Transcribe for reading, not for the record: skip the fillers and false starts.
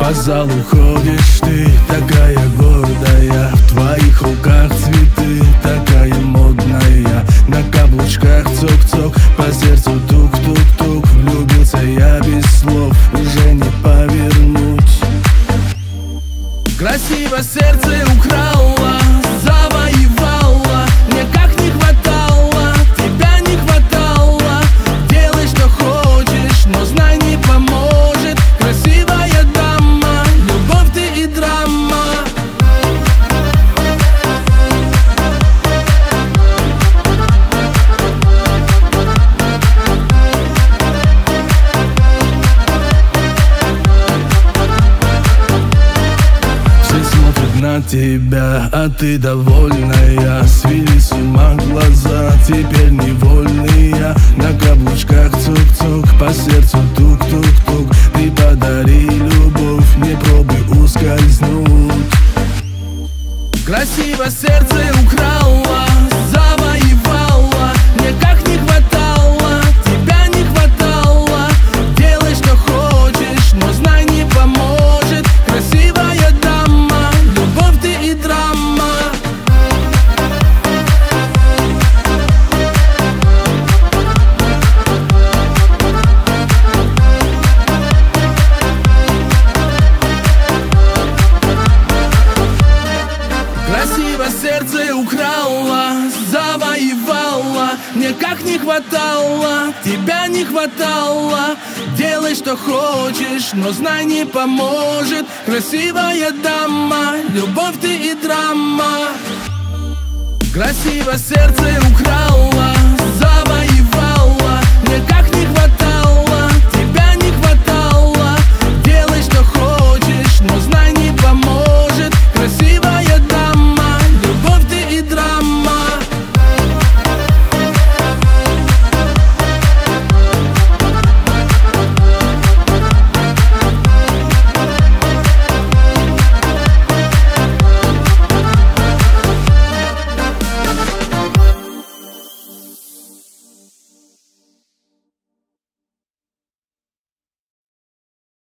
По залу ходишь ты, такая гордая, в твоих руках цветы, такая модная. На каблучках цок-цок, по сердцу тук-тук-тук. Влюбился я без слов, уже не повернуть. Красиво сердце украла, завоевала. Мне как не хватало, тебя не хватало. Делай, что хочешь, но знай, не поможет. Красивая дама, любовь ты и драма. На тебя, а ты довольная. Свели с ума глаза, теперь невольные. На каблучках цук-цук, по сердцу тук-тук-тук. Ты подари любовь, не пробуй ускользнуть. Красиво сердце украла, завоевала. Мне как не хватало, тебя не хватало. Делай, что хочешь, но знай, не поможет. Красивая дама, любовь ты и драма. Красиво сердце украла, завоевала. Мне как не хватало, тебя не хватало. Делай, что хочешь, но знай, не поможет. Красивая дама, любовь ты и драма. Красиво сердце украла.